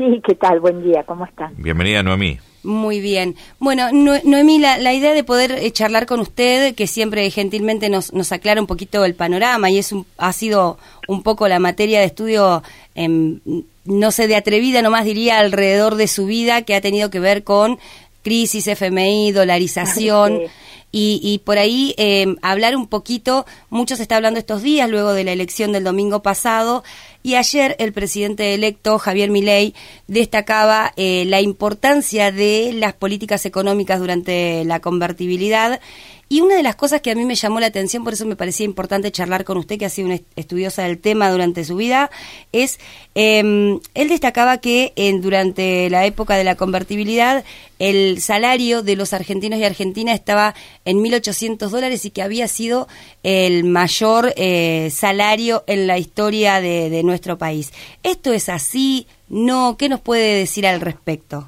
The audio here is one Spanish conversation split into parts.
Sí, ¿qué tal? Buen día, ¿cómo están? Bienvenida, Noemí. Muy bien. Bueno, Noemí, la idea de poder charlar con usted, que siempre gentilmente nos aclara un poquito el panorama, y ha sido un poco la materia de estudio, no sé, de atrevida nomás diría, alrededor de su vida, que ha tenido que ver con crisis, FMI, dolarización. Sí. Y por ahí hablar un poquito, mucho se está hablando estos días, luego de la elección del domingo pasado, y ayer el presidente electo, Javier Milei, destacaba la importancia de las políticas económicas durante la convertibilidad. Y una de las cosas que a mí me llamó la atención, por eso me parecía importante charlar con usted, que ha sido una estudiosa del tema durante su vida, es, él destacaba que durante la época de la convertibilidad, el salario de los argentinos y argentinas estaba en $1.800 y que había sido el mayor salario en la historia de nuestro país. ¿Esto es así? ¿No? ¿Qué nos puede decir al respecto?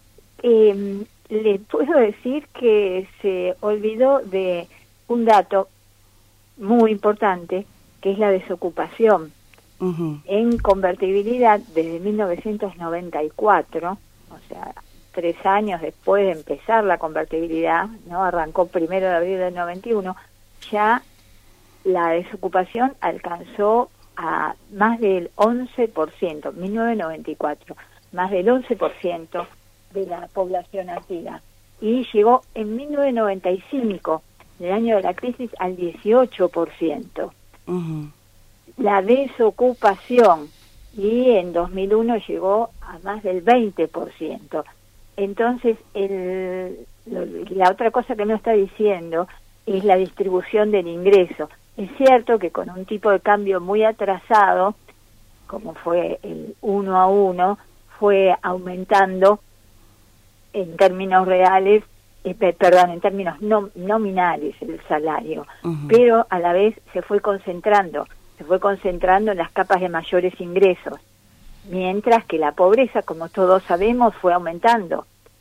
Le puedo decir que se olvidó de un dato muy importante, que es la desocupación. Uh-huh. En convertibilidad, desde 1994, o sea, 3 años después de empezar la convertibilidad, ¿no? Arrancó 1 de abril del 91, ya la desocupación alcanzó a más del 11%, 1994, más del 11% de la población activa, y llegó en 1995, en el año de la crisis, al 18%. Uh-huh. La desocupación, y en 2001 llegó a más del 20%. Entonces, la otra cosa que me está diciendo es la distribución del ingreso. Es cierto que con un tipo de cambio muy atrasado, como fue el 1 a 1, fue aumentando en términos reales, en términos nominales el salario, uh-huh, pero a la vez se fue concentrando en las capas de mayores ingresos, mientras que la pobreza, como todos sabemos, fue aumentando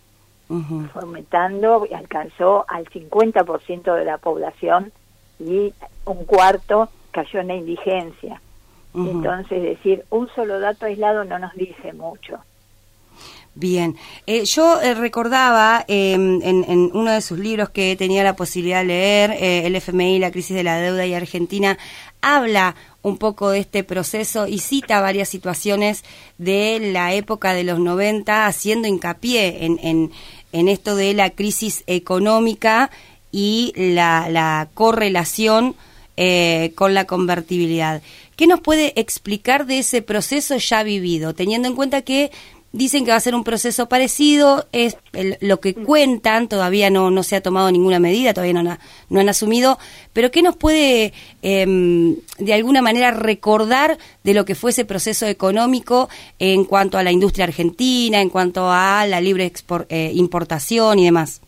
y alcanzó al 50% de la población, y un cuarto cayó en la indigencia. uh-huh. Entonces, decir un solo dato aislado no nos dice mucho. Bien, yo recordaba en uno de sus libros que tenía la posibilidad de leer, el FMI, la crisis de la deuda y Argentina, habla un poco de este proceso y cita varias situaciones de la época de los 90, haciendo hincapié en esto de la crisis económica y la correlación con la convertibilidad. ¿Qué nos puede explicar de ese proceso ya vivido, teniendo en cuenta que dicen que va a ser un proceso parecido, es lo que cuentan, todavía no se ha tomado ninguna medida, todavía no han asumido, pero ¿qué nos puede de alguna manera recordar de lo que fue ese proceso económico en cuanto a la industria argentina, en cuanto a la libre importación y demás?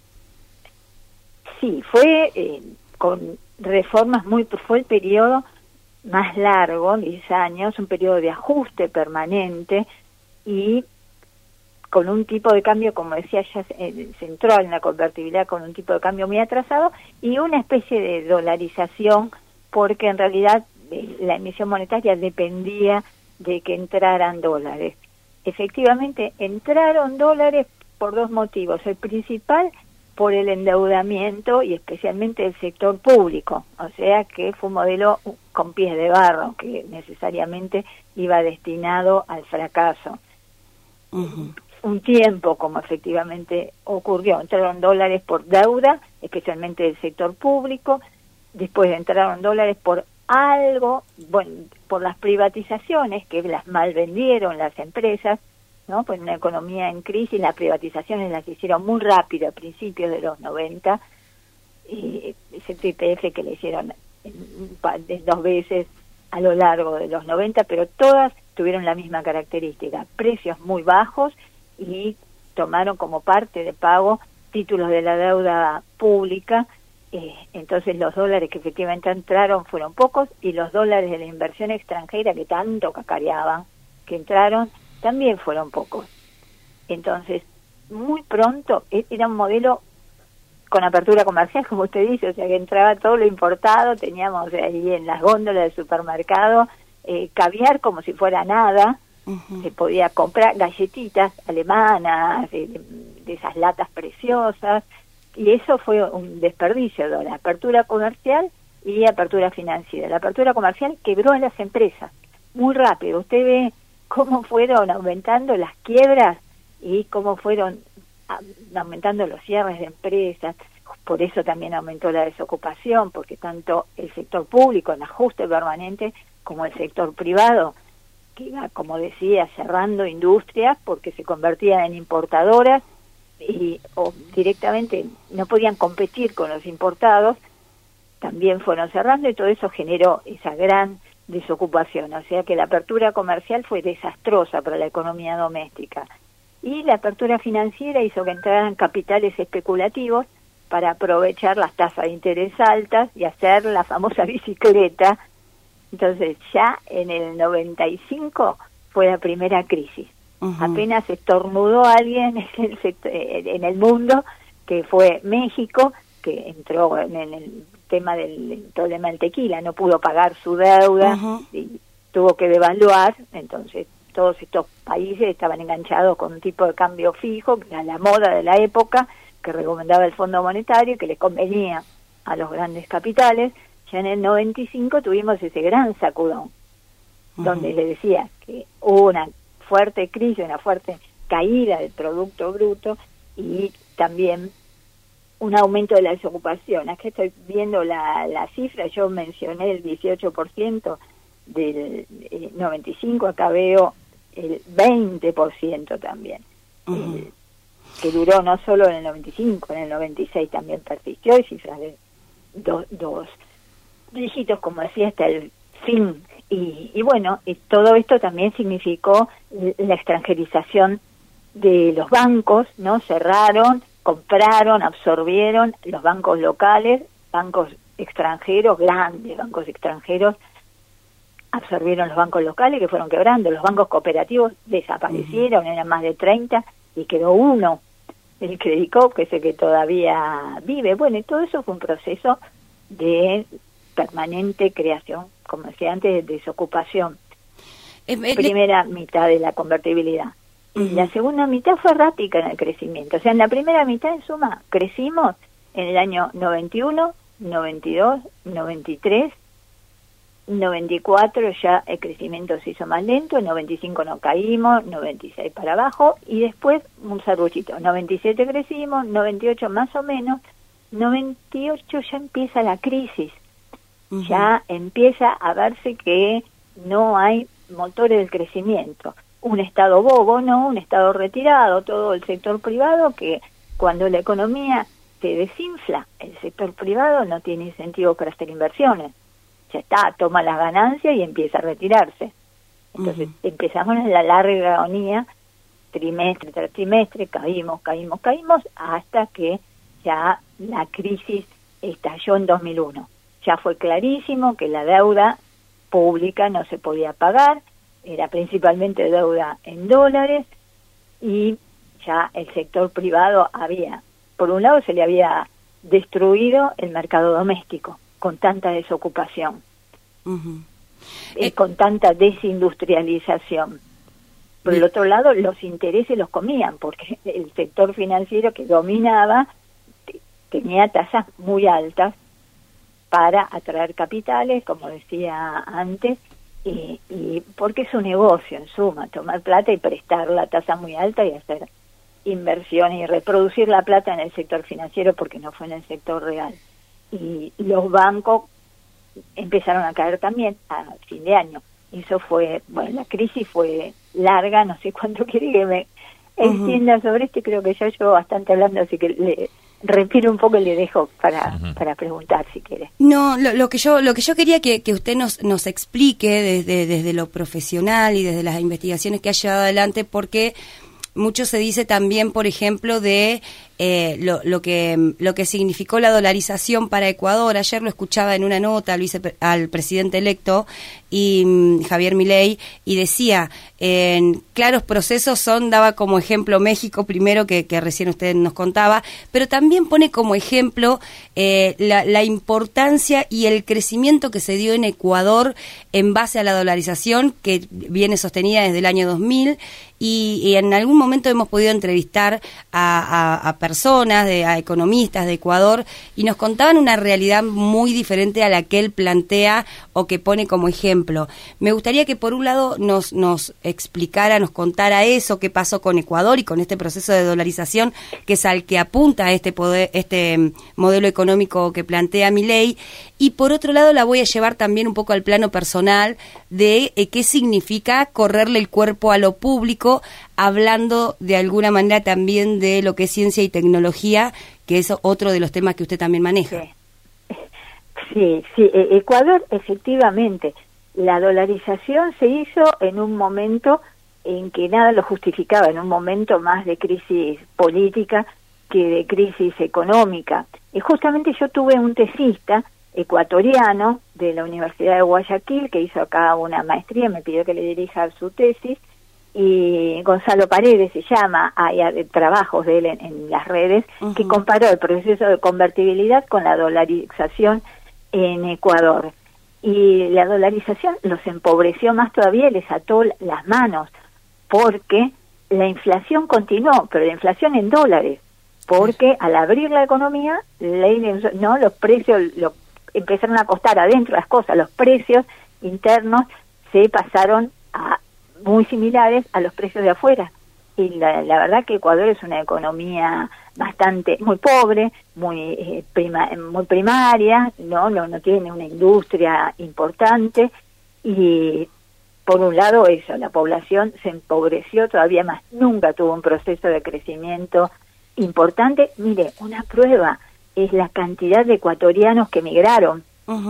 Sí, fue con reformas fue el periodo más largo, 10 años, un periodo de ajuste permanente, y con un tipo de cambio, como decía, ya se entró en la convertibilidad con un tipo de cambio muy atrasado y una especie de dolarización, porque en realidad la emisión monetaria dependía de que entraran dólares. Efectivamente, entraron dólares por 2 motivos. El principal, por el endeudamiento, y especialmente del sector público, o sea que fue un modelo con pies de barro, que necesariamente iba destinado al fracaso. Uh-huh. Un tiempo, como efectivamente ocurrió, entraron dólares por deuda, especialmente del sector público, después entraron dólares por algo, bueno, por las privatizaciones, que las mal vendieron las empresas, ¿no? Pues en una economía en crisis, las privatizaciones las hicieron muy rápido a principios de los 90, y ese YPF que le hicieron 2 veces a lo largo de los 90, pero todas tuvieron la misma característica, precios muy bajos, y tomaron como parte de pago títulos de la deuda pública. Entonces los dólares que efectivamente entraron fueron pocos, y los dólares de la inversión extranjera que tanto cacareaban que entraron también fueron pocos. Entonces, muy pronto era un modelo con apertura comercial, como usted dice, o sea que entraba todo lo importado, teníamos ahí en las góndolas del supermercado caviar como si fuera nada, Se podía comprar galletitas alemanas, de esas latas preciosas, y eso fue un desperdicio de la apertura comercial y apertura financiera. La apertura comercial quebró a las empresas muy rápido. Usted ve cómo fueron aumentando las quiebras y cómo fueron aumentando los cierres de empresas. Por eso también aumentó la desocupación, porque tanto el sector público en ajuste permanente como el sector privado, que iba, como decía, cerrando industrias porque se convertían en importadoras o directamente no podían competir con los importados, también fueron cerrando, y todo eso generó esa gran desocupación. O sea que la apertura comercial fue desastrosa para la economía doméstica. Y la apertura financiera hizo que entraran capitales especulativos para aprovechar las tasas de interés altas y hacer la famosa bicicleta. Entonces ya en el 95 fue la primera crisis. Apenas estornudó alguien en el mundo, que fue México, que entró en el tema del problema del tequila, no pudo pagar su deuda y tuvo que devaluar. Entonces todos estos países estaban enganchados con un tipo de cambio fijo, que era la moda de la época, que recomendaba el Fondo Monetario y que les convenía a los grandes capitales. Ya en el 95 tuvimos ese gran sacudón, donde le decía que hubo una fuerte crisis, una fuerte caída del Producto Bruto y también un aumento de la desocupación. Aquí estoy viendo la cifra, yo mencioné el 18% del 95, acá veo el 20% también, que duró no solo en el 95, en el 96 también persistió, y cifras de dos dígitos, como decía, hasta el fin. Y bueno, y todo esto también significó la extranjerización de los bancos, ¿no? Cerraron, compraron, absorbieron los bancos locales, bancos extranjeros, grandes bancos extranjeros, absorbieron los bancos locales que fueron quebrando. Los bancos cooperativos desaparecieron, eran más de 30 y quedó uno, el Credit Coop, que es el que todavía vive. Bueno, y todo eso fue un proceso de permanente creación, como decía antes, de desocupación. Primera mitad de la convertibilidad. Y la segunda mitad fue errática en el crecimiento. O sea, en la primera mitad, en suma, crecimos en el año 91, 92, 93, 94 ya el crecimiento se hizo más lento, en 95 no caímos, 96 para abajo, y después un serruchito. 97 crecimos, 98 más o menos, 98 ya empieza la crisis. Ya empieza a verse que no hay motores del crecimiento. Un Estado bobo, ¿no? Un Estado retirado, todo el sector privado, que cuando la economía se desinfla, el sector privado no tiene incentivo para hacer inversiones. Ya está, toma las ganancias y empieza a retirarse. Entonces empezamos en la larga agonía, trimestre tras trimestre, caímos, hasta que ya la crisis estalló en 2001. Ya fue clarísimo que la deuda pública no se podía pagar, era principalmente deuda en dólares, y ya el sector privado había, por un lado se le había destruido el mercado doméstico con tanta desocupación, con tanta desindustrialización. Por el otro lado, los intereses los comían, porque el sector financiero que dominaba tenía tasas muy altas para atraer capitales, como decía antes, y porque es un negocio, en suma, tomar plata y prestarla a tasa muy alta y hacer inversiones y reproducir la plata en el sector financiero, porque no fue en el sector real. Y los bancos empezaron a caer también a fin de año. Eso fue, bueno, la crisis fue larga, no sé cuánto quiere que me extienda sobre esto, creo que ya llevo bastante hablando, así que le respiro un poco y le dejo para preguntar si quiere. No, lo que yo quería que usted nos explique desde lo profesional y desde las investigaciones que ha llevado adelante, porque mucho se dice también, por ejemplo, de lo que significó la dolarización para Ecuador. Ayer lo escuchaba en una nota al presidente electo, y Javier Milei, y decía, en claros procesos daba como ejemplo México primero, que recién usted nos contaba, pero también pone como ejemplo la importancia y el crecimiento que se dio en Ecuador en base a la dolarización, que viene sostenida desde el año 2000, y en algún momento hemos podido entrevistar a personas, a economistas de Ecuador, y nos contaban una realidad muy diferente a la que él plantea o que pone como ejemplo. Me gustaría que por un lado nos explicara, nos contara eso, qué pasó con Ecuador y con este proceso de dolarización, que es al que apunta este modelo económico que plantea Milei, y por otro lado la voy a llevar también un poco al plano personal de qué significa correrle el cuerpo a lo público, hablando de alguna manera también de lo que es ciencia y tecnología, que es otro de los temas que usted también maneja. Sí, Ecuador, efectivamente, la dolarización se hizo en un momento en que nada lo justificaba, en un momento más de crisis política que de crisis económica. Y justamente yo tuve un tesista ecuatoriano de la Universidad de Guayaquil que hizo acá una maestría, me pidió que le dirija su tesis, y Gonzalo Paredes se llama, hay trabajos de él en las redes, que comparó el proceso de convertibilidad con la dolarización en Ecuador. Y la dolarización los empobreció más todavía y les ató las manos, porque la inflación continuó, pero la inflación en dólares, porque al abrir la economía, los precios empezaron a costar adentro las cosas, los precios internos se pasaron a muy similares a los precios de afuera. Y la verdad que Ecuador es una economía muy pobre, muy primaria, no tiene una industria importante, y por un lado eso, la población se empobreció todavía más, nunca tuvo un proceso de crecimiento importante. Mire, una prueba es la cantidad de ecuatorianos que emigraron,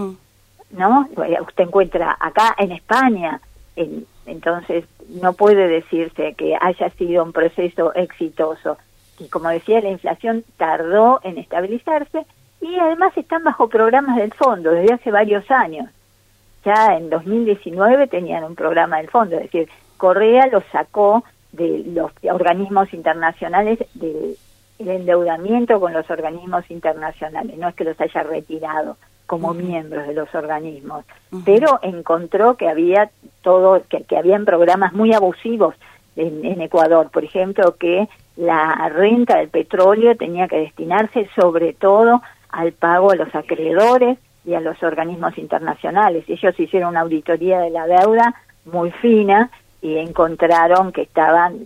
¿no? Usted encuentra acá en España, entonces no puede decirse que haya sido un proceso exitoso. Y como decía, la inflación tardó en estabilizarse, y además están bajo programas del fondo desde hace varios años. Ya en 2019 tenían un programa del fondo, es decir, Correa los sacó de los organismos internacionales, del endeudamiento con los organismos internacionales, no es que los haya retirado como miembros de los organismos, pero encontró que había que habían programas muy abusivos en Ecuador, por ejemplo, que la renta del petróleo tenía que destinarse sobre todo al pago a los acreedores y a los organismos internacionales. Ellos hicieron una auditoría de la deuda muy fina y encontraron que estaban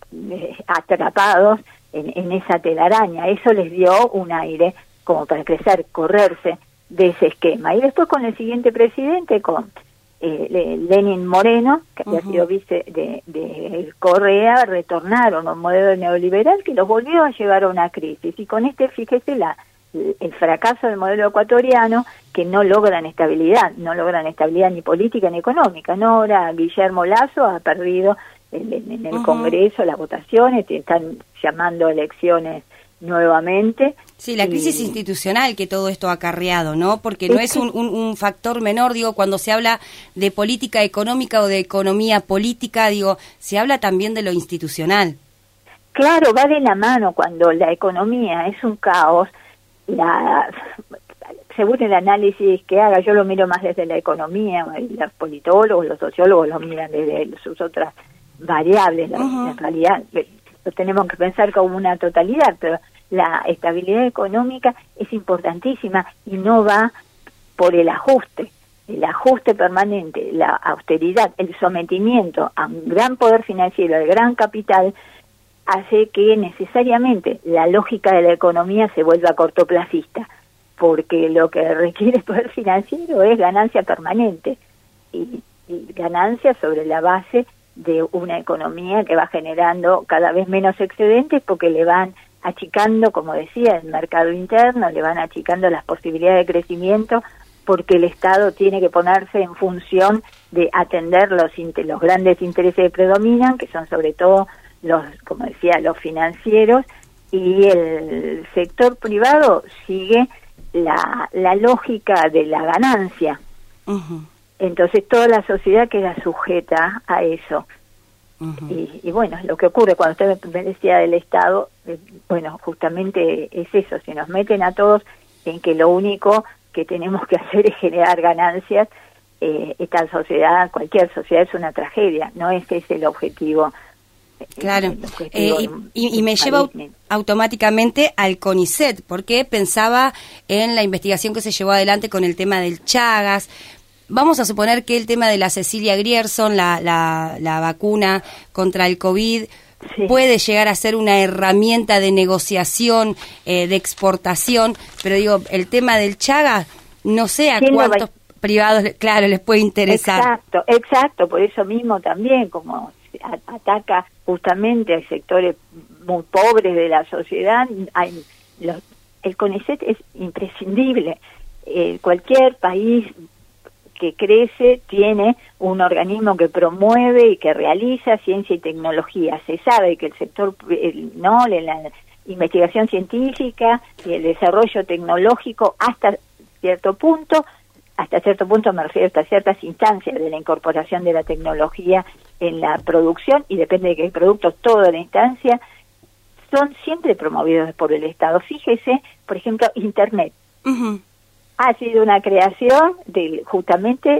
atrapados en esa telaraña. Eso les dio un aire como para correrse de ese esquema. Y después con el siguiente presidente, con Lenín Moreno, que había sido vice de Correa, retornaron a un modelo neoliberal que los volvió a llevar a una crisis. Y con fíjese el fracaso del modelo ecuatoriano, que no logran estabilidad ni política ni económica. No, ahora Guillermo Lasso ha perdido en el Congreso las votaciones, están llamando elecciones nuevamente. Sí, la crisis institucional que todo esto ha acarreado, ¿no? Porque no es un factor menor, digo, cuando se habla de política económica o de economía política, digo, se habla también de lo institucional. Claro, va de la mano. Cuando la economía es un caos, según el análisis que haga, yo lo miro más desde la economía, los politólogos, los sociólogos lo miran desde sus otras variables, la realidad lo tenemos que pensar como una totalidad, pero la estabilidad económica es importantísima y no va por el ajuste permanente, la austeridad, el sometimiento a un gran poder financiero, al gran capital, hace que necesariamente la lógica de la economía se vuelva cortoplacista, porque lo que requiere el poder financiero es ganancia permanente y ganancia sobre la base de una economía que va generando cada vez menos excedentes, porque le van achicando, como decía, el mercado interno, le van achicando las posibilidades de crecimiento, porque el Estado tiene que ponerse en función de atender los grandes intereses que predominan, que son sobre todo como decía, los financieros, y el sector privado sigue la lógica de la ganancia. Uh-huh. Entonces toda la sociedad queda sujeta a eso. Uh-huh. Y bueno, lo que ocurre cuando usted me decía del Estado, bueno, justamente es eso, se nos meten a todos en que lo único que tenemos que hacer es generar ganancias. Esta sociedad, cualquier sociedad, es una tragedia, no ese es el objetivo. Claro, y me lleva automáticamente al CONICET, porque pensaba en la investigación que se llevó adelante con el tema del Chagas. Vamos a suponer que el tema de la Cecilia Grierson, la vacuna contra el COVID, sí, puede llegar a ser una herramienta de negociación, de exportación, pero digo, el tema del Chagas, no sé a cuántos privados, claro, les puede interesar. Exacto, por eso mismo también, como ataca justamente a sectores muy pobres de la sociedad, el CONICET es imprescindible. Cualquier país que crece tiene un organismo que promueve y que realiza ciencia y tecnología. Se sabe que el sector, la investigación científica y el desarrollo tecnológico hasta cierto punto me refiero hasta ciertas instancias de la incorporación de la tecnología en la producción, y depende de qué productos, toda la instancia, son siempre promovidos por el Estado. Fíjese, por ejemplo, Internet. Uh-huh. Ha sido una creación justamente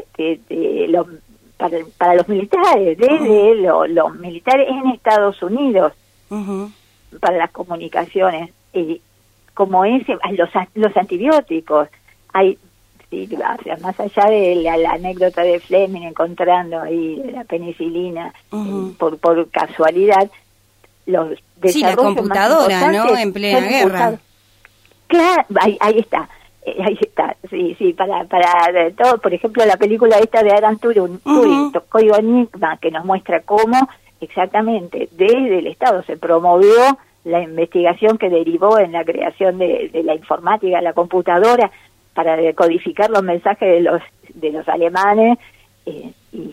para los militares, desde los militares en Estados Unidos, uh-huh, para las comunicaciones, como los antibióticos. Hay, sí, o sea, más allá de la anécdota de Fleming encontrando ahí la penicilina, uh-huh, por casualidad, los desarrollos, sí, la computadora, ¿no?, en plena guerra. Claro, ahí está, sí, para todo, por ejemplo, la película esta de Alan Turing, uh-huh, Código Enigma, que nos muestra cómo exactamente desde el Estado se promovió la investigación que derivó en la creación de la informática, la computadora, para decodificar los mensajes de los alemanes, y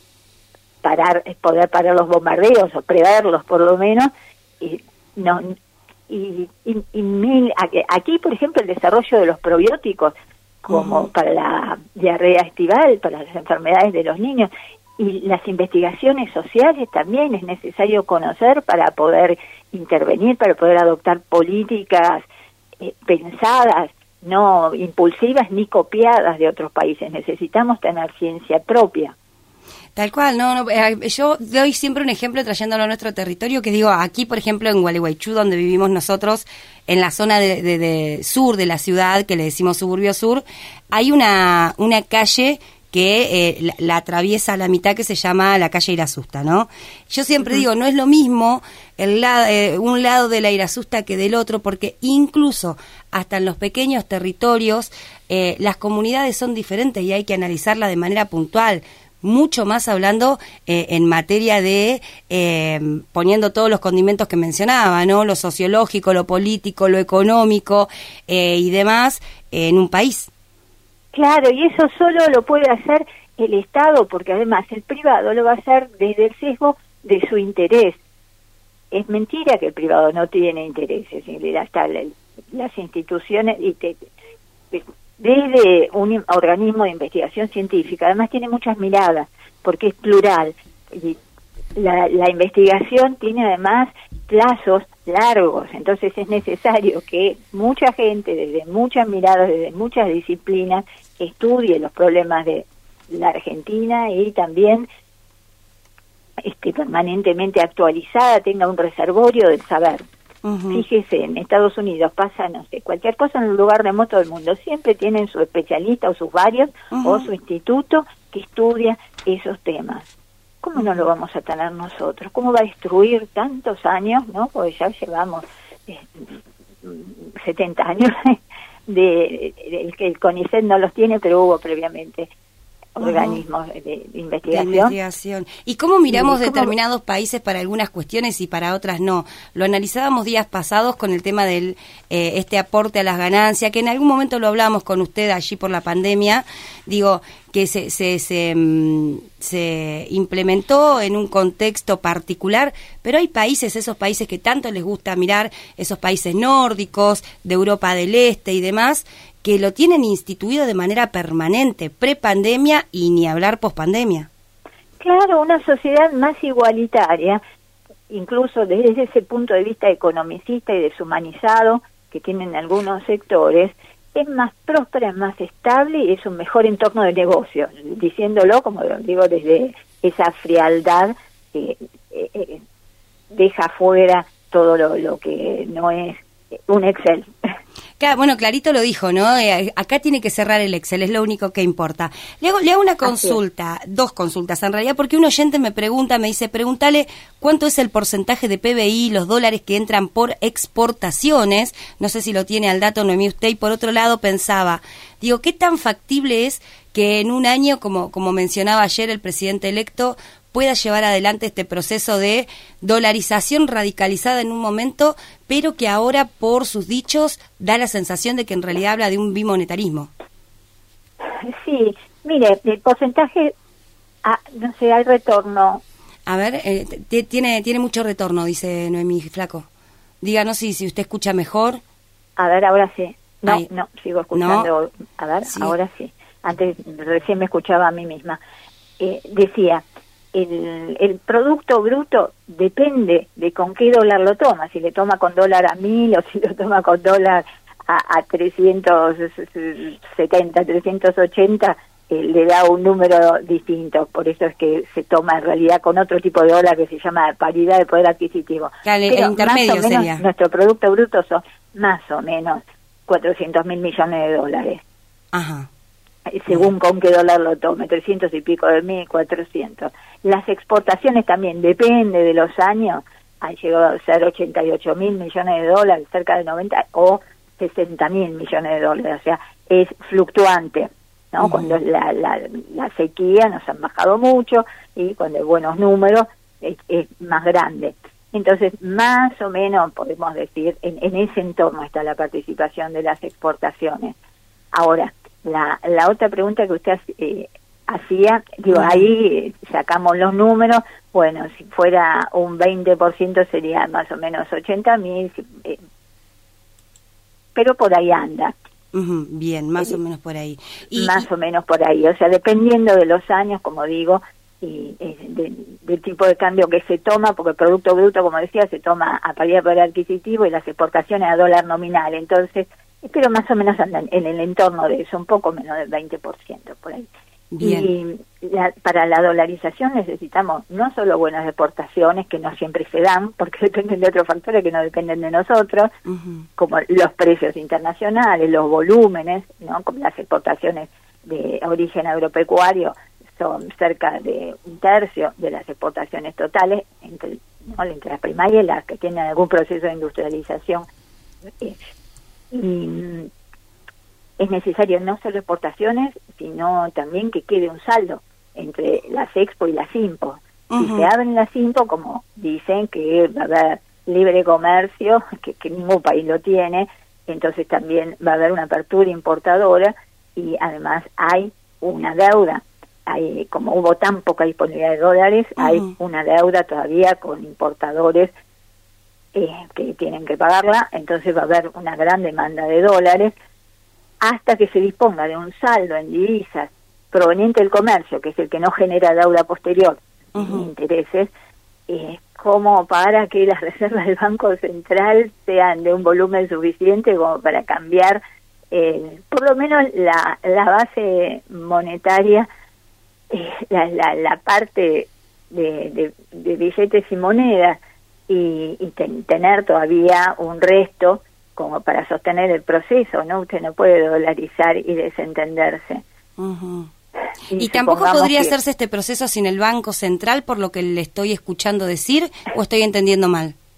poder parar los bombardeos o preverlos por lo menos. Aquí, por ejemplo, el desarrollo de los probióticos, como, uh-huh, para la diarrea estival, para las enfermedades de los niños, y las investigaciones sociales también es necesario conocer para poder intervenir, para poder adoptar políticas pensadas, no impulsivas ni copiadas de otros países. Necesitamos tener ciencia propia. Tal cual, yo doy siempre un ejemplo trayéndolo a nuestro territorio, que digo, aquí por ejemplo en Gualeguaychú, donde vivimos nosotros, en la zona de sur de la ciudad, que le decimos Suburbio Sur, hay una calle que la atraviesa a la mitad, que se llama la calle Irasusta, ¿no? Yo siempre, uh-huh, digo, no es lo mismo un lado de la Irasusta que del otro, porque incluso hasta en los pequeños territorios las comunidades son diferentes y hay que analizarla de manera puntual, mucho más hablando en materia de poniendo todos los condimentos que mencionaba, ¿no? Lo sociológico, lo político, lo económico y demás en un país. Claro, y eso solo lo puede hacer el Estado, porque además el privado lo va a hacer desde el sesgo de su interés. Es mentira que el privado no tiene intereses, hasta las instituciones, desde un organismo de investigación científica, además tiene muchas miradas, porque es plural, y la investigación tiene además plazos largos, entonces es necesario que mucha gente, desde muchas miradas, desde muchas disciplinas, estudie los problemas de la Argentina y también permanentemente actualizada, tenga un reservorio del saber. Uh-huh. Fíjese, en Estados Unidos pasa, no sé, cualquier cosa en un lugar remoto del mundo, siempre tienen su especialista o sus varios, uh-huh, o su instituto que estudia esos temas. ¿Cómo no lo vamos a tener nosotros? ¿Cómo va a destruir tantos años, no? Porque ya llevamos 70 años que el CONICET no los tiene, pero hubo previamente organismos de investigación. ¿Y cómo miramos determinados países para algunas cuestiones y para otras no? Lo analizábamos días pasados con el tema del este aporte a las ganancias, que en algún momento lo hablábamos con usted allí por la pandemia, digo, que se implementó en un contexto particular, pero hay países, esos países que tanto les gusta mirar, esos países nórdicos, de Europa del Este y demás, que lo tienen instituido de manera permanente, prepandemia y ni hablar pospandemia. Claro, una sociedad más igualitaria, incluso desde ese punto de vista economicista y deshumanizado que tienen algunos sectores, es más próspera, es más estable y es un mejor entorno de negocio, diciéndolo, como digo, desde esa frialdad que deja fuera todo lo que no es un Excel. Claro, bueno, clarito lo dijo, ¿no? Acá tiene que cerrar el Excel, es lo único que importa. Le hago una consulta, dos consultas en realidad, porque un oyente me dice, pregúntale cuánto es el porcentaje de PBI, los dólares que entran por exportaciones, no sé si lo tiene al dato, Noemí, usted, y por otro lado pensaba, digo, ¿qué tan factible es que en un año, como mencionaba ayer el presidente electo, pueda llevar adelante este proceso de dolarización radicalizada en un momento, pero que ahora, por sus dichos, da la sensación de que en realidad habla de un bimonetarismo? Sí, mire, el porcentaje, no sé, hay retorno. A ver, tiene mucho retorno, dice Noemí Flaco. Díganos si usted escucha mejor. A ver, ahora sí. No, sigo escuchando. No. A ver, sí. Ahora sí. Antes, recién me escuchaba a mí misma. Decía, el producto bruto depende de con qué dólar lo toma, si le toma con dólar a 1.000 o si lo toma con dólar a 370, 380, le da un número distinto. Por eso es que se toma en realidad con otro tipo de dólar que se llama paridad de poder adquisitivo. Claro, el intermedio más o menos sería. Nuestro producto bruto son más o menos 400.000 millones de dólares. Ajá. Según con qué dólar lo tome, 300 y pico de 1.400. Las exportaciones también, depende de los años, han llegado a ser 88.000 millones de dólares, cerca de 90, o 60.000 millones de dólares, o sea, es fluctuante, ¿no? Cuando la sequía nos han bajado mucho y cuando hay buenos números es más grande. Entonces, más o menos podemos decir, en ese entorno está la participación de las exportaciones. Ahora, la otra pregunta que usted hacía, digo, ahí sacamos los números, bueno, si fuera un 20% sería más o menos 80.000, pero por ahí anda. Bien, más o menos por ahí. Más o menos por ahí, o sea, dependiendo de los años, como digo, y del tipo de cambio que se toma, porque el Producto Bruto, como decía, se toma a paridad de poder adquisitivo y las exportaciones a dólar nominal, entonces, pero más o menos andan en el entorno de eso, un poco menos del 20% por ahí. Bien. Y para la dolarización necesitamos no solo buenas exportaciones, que no siempre se dan, porque dependen de otros factores que no dependen de nosotros, como los precios internacionales, los volúmenes, ¿no? Como las exportaciones de origen agropecuario son cerca de 1/3 de las exportaciones totales, entre las primarias y las que tienen algún proceso de industrialización. Y es necesario no solo exportaciones, sino también que quede un saldo entre las Expo y las Impo. Si se abren las Impo, como dicen que va a haber libre comercio, que ningún país lo tiene, entonces también va a haber una apertura importadora y además hay una deuda. Hay, como hubo tan poca disponibilidad de dólares, hay una deuda todavía con importadores que tienen que pagarla, entonces va a haber una gran demanda de dólares hasta que se disponga de un saldo en divisas proveniente del comercio, que es el que no genera deuda posterior ni intereses, como para que las reservas del Banco Central sean de un volumen suficiente como para cambiar por lo menos la base monetaria, la parte de billetes y monedas, y tener todavía un resto como para sostener el proceso, ¿no? Usted no puede dolarizar y desentenderse. ¿Y tampoco podría hacerse este proceso sin el Banco Central, por lo que le estoy escuchando decir, o estoy entendiendo mal?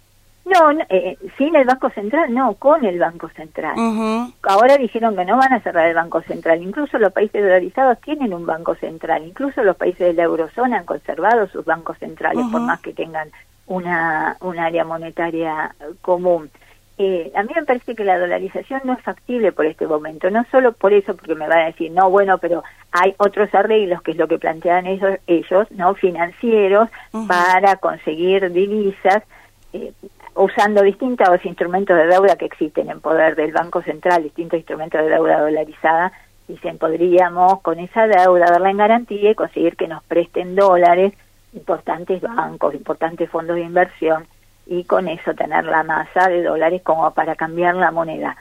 Sin el Banco Central, no, con el Banco Central. Ahora dijeron que no van a cerrar el Banco Central. Incluso los países dolarizados tienen un Banco Central. Incluso los países de la Eurozona han conservado sus bancos centrales, por más que tengan un área monetaria común. A mí me parece que la dolarización no es factible por este momento, no solo por eso, porque me van a decir, no, bueno, pero hay otros arreglos, que es lo que plantean ellos, no financieros, para conseguir divisas, usando distintos instrumentos de deuda que existen en poder del Banco Central, distintos instrumentos de deuda dolarizada. Dicen, podríamos con esa deuda darla en garantía y conseguir que nos presten dólares importantes bancos, importantes fondos de inversión, y con eso tener la masa de dólares como para cambiar la moneda.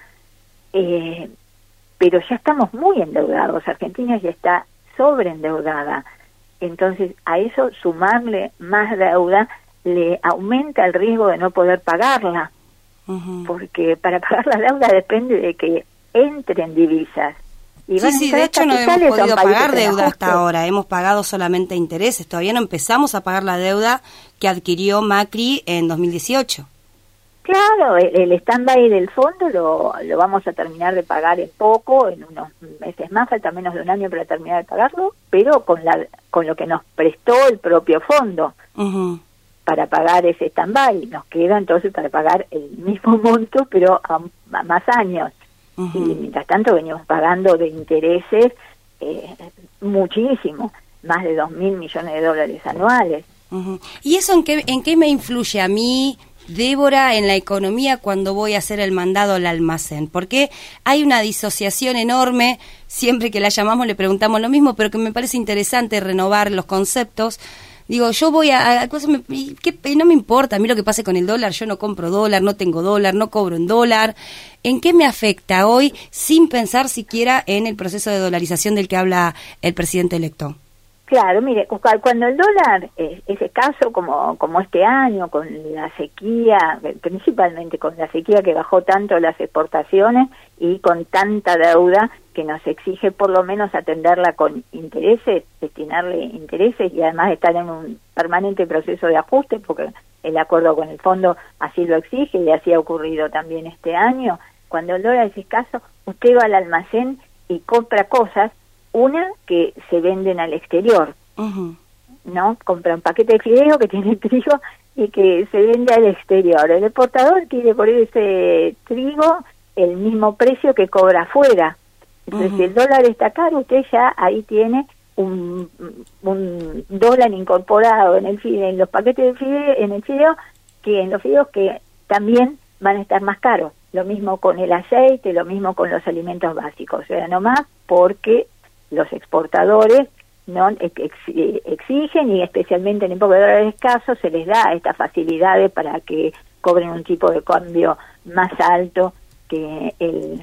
Pero ya estamos muy endeudados, Argentina ya está sobreendeudada, entonces a eso sumarle más deuda le aumenta el riesgo de no poder pagarla, porque para pagar la deuda depende de que entren divisas. Y sí, de hecho no hemos podido pagar deuda hasta ahora, hemos pagado solamente intereses, todavía no empezamos a pagar la deuda que adquirió Macri en 2018. Claro, el stand-by del fondo lo vamos a terminar de pagar en poco, en unos meses más, falta menos de un año para terminar de pagarlo, pero con lo que nos prestó el propio fondo. Para pagar ese stand-by, nos queda entonces para pagar el mismo monto, pero a más años. Y mientras tanto venimos pagando de intereses muchísimo, más de 2.000 millones de dólares anuales. ¿Y eso en qué me influye a mí, Débora, en la economía cuando voy a hacer el mandado al almacén? Porque hay una disociación enorme, siempre que la llamamos le preguntamos lo mismo, pero que me parece interesante renovar los conceptos. Digo, yo voy a cosas, no me importa a mí lo que pase con el dólar, yo no compro dólar, no tengo dólar, no cobro en dólar. ¿En qué me afecta hoy sin pensar siquiera en el proceso de dolarización del que habla el presidente electo? Claro, mire, cuando el dólar es escaso, como este año, con la sequía, principalmente con la sequía que bajó tanto las exportaciones y con tanta deuda que nos exige por lo menos atenderla con intereses, destinarle intereses y además estar en un permanente proceso de ajuste, porque el acuerdo con el fondo así lo exige y así ha ocurrido también este año. Cuando el dólar es escaso, usted va al almacén y compra cosas, una que se venden al exterior, ¿no? Compra un paquete de fideo que tiene trigo y que se vende al exterior. El exportador quiere por ese trigo el mismo precio que cobra afuera. Entonces, si el dólar está caro, usted ya ahí tiene un dólar incorporado en los paquetes de fideo, en el fideo, que en los fideos que también van a estar más caros. Lo mismo con el aceite, lo mismo con los alimentos básicos. O sea, no más porque los exportadores no exigen, y especialmente en época de dólares escasos se les da estas facilidades para que cobren un tipo de cambio más alto que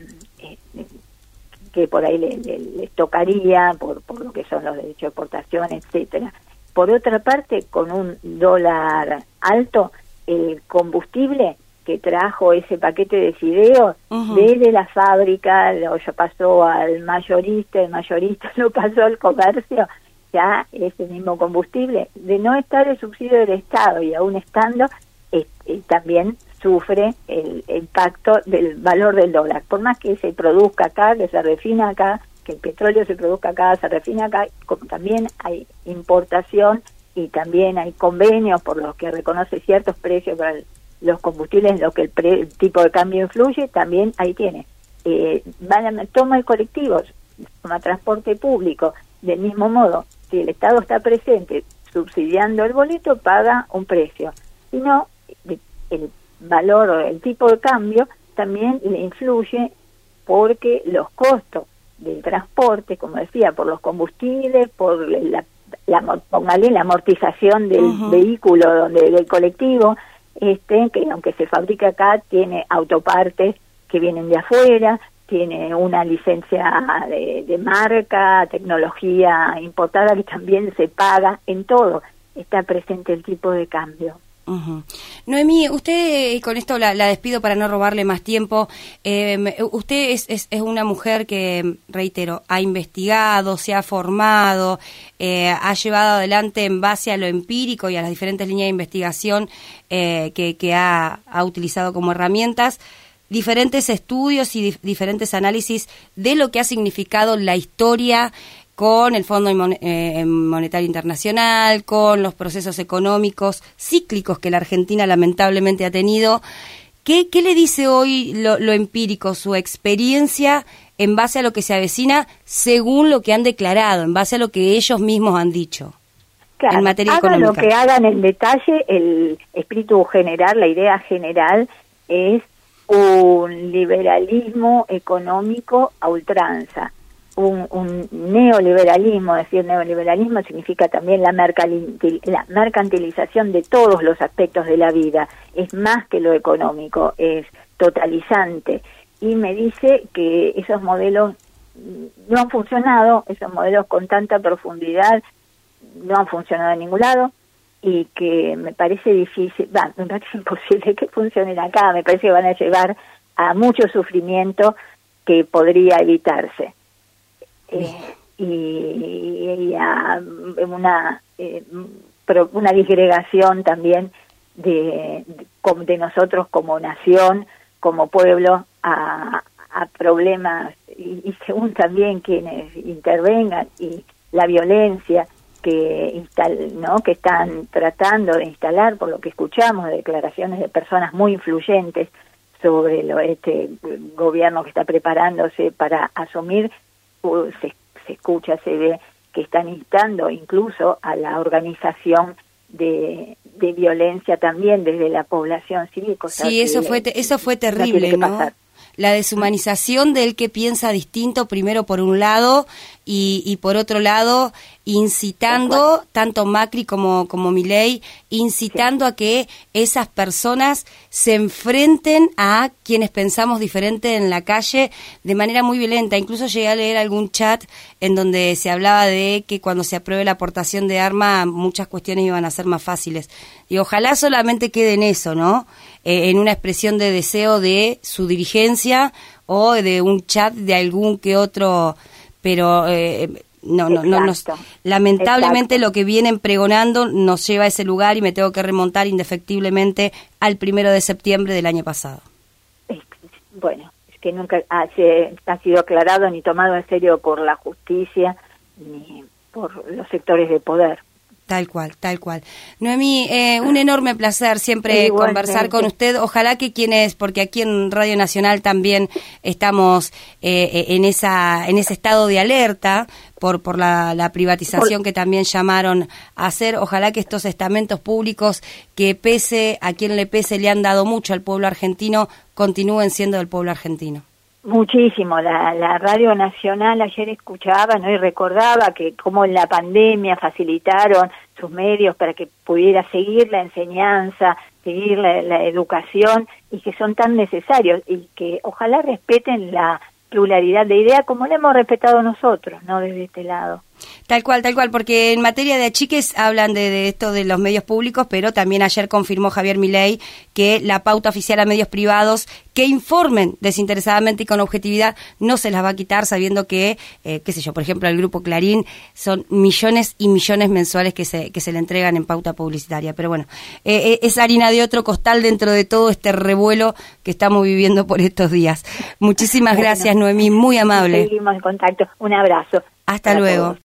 que por ahí les tocaría por lo que son los derechos de exportación, etcétera. Por otra parte, con un dólar alto, el combustible que trajo ese paquete de fideos desde la fábrica lo ya pasó al mayorista, el mayorista lo pasó al comercio, ya ese mismo combustible, de no estar el subsidio del Estado y aún estando, también sufre el impacto del valor del dólar. Por más que se produzca acá, que se refina acá, que el petróleo se produzca acá, se refina acá, como también hay importación y también hay convenios por los que reconoce ciertos precios para los combustibles, en lo que el tipo de cambio influye, también ahí tiene. Toma el colectivo, toma transporte público, del mismo modo, si el Estado está presente subsidiando el boleto, paga un precio. Si no, el valor o el tipo de cambio también le influye porque los costos del transporte, como decía, por los combustibles, por póngale la amortización del vehículo, del colectivo, que aunque se fabrica acá, tiene autopartes que vienen de afuera, tiene una licencia de marca, tecnología importada que también se paga, en todo está presente el tipo de cambio. Uh-huh. Noemí, usted, y con esto la despido para no robarle más tiempo, usted es una mujer que, reitero, ha investigado, se ha formado, ha llevado adelante en base a lo empírico y a las diferentes líneas de investigación que ha utilizado como herramientas, diferentes estudios y diferentes análisis de lo que ha significado la historia con el Fondo Monetario Internacional, con los procesos económicos cíclicos que la Argentina lamentablemente ha tenido. ¿Qué le dice hoy lo empírico, su experiencia en base a lo que se avecina, según lo que han declarado, en base a lo que ellos mismos han dicho? Claro, en materia hagan económica. Lo que hagan en detalle, el espíritu general, la idea general es un liberalismo económico a ultranza. Un neoliberalismo, es decir, neoliberalismo significa también la mercantilización de todos los aspectos de la vida, es más que lo económico, es totalizante, y me dice que esos modelos no han funcionado, esos modelos con tanta profundidad no han funcionado en ningún lado, y que me parece difícil, me parece imposible que funcionen acá, me parece que van a llevar a mucho sufrimiento que podría evitarse. Y a una disgregación también de nosotros como nación, como pueblo, a problemas y según también quienes intervengan, y la violencia que están tratando de instalar, por lo que escuchamos, de declaraciones de personas muy influyentes sobre este gobierno que está preparándose para asumir. Se escucha, se ve que están instando incluso a la organización de violencia también desde la población civil. Sí, eso fue terrible, ¿no? La deshumanización del que piensa distinto, primero por un lado, y por otro lado, incitando, tanto Macri como Milei, incitando a que esas personas se enfrenten a quienes pensamos diferente en la calle de manera muy violenta. Incluso llegué a leer algún chat en donde se hablaba de que cuando se apruebe la aportación de armas, muchas cuestiones iban a ser más fáciles. Y ojalá solamente quede en eso, ¿no? En una expresión de deseo de su dirigencia o de un chat de algún que otro, pero lamentablemente lo que vienen pregonando nos lleva a ese lugar, y me tengo que remontar indefectiblemente al 1 de septiembre del año pasado. Bueno, es que nunca ha sido aclarado ni tomado en serio por la justicia ni por los sectores de poder. Tal cual. Noemí, un enorme placer siempre conversar con usted. Ojalá que porque aquí en Radio Nacional también estamos en ese estado de alerta por la privatización que también llamaron a hacer. Ojalá que estos estamentos públicos, que pese a quien le pese, le han dado mucho al pueblo argentino, continúen siendo del pueblo argentino. Muchísimo. La Radio Nacional ayer escuchaba, ¿no?, y recordaba que como en la pandemia facilitaron sus medios para que pudiera seguir la enseñanza, seguir la educación, y que son tan necesarios, y que ojalá respeten la pluralidad de ideas como la hemos respetado nosotros, ¿no?, desde este lado. Tal cual, porque en materia de achiques hablan de esto de los medios públicos, pero también ayer confirmó Javier Milei que la pauta oficial a medios privados que informen desinteresadamente y con objetividad no se las va a quitar, sabiendo que, por ejemplo, el Grupo Clarín son millones y millones mensuales que se le entregan en pauta publicitaria. Pero bueno, es harina de otro costal dentro de todo este revuelo que estamos viviendo por estos días. Muchísimas gracias, Noemí, muy amable. Seguimos en contacto. Un abrazo. Hasta luego. Todos.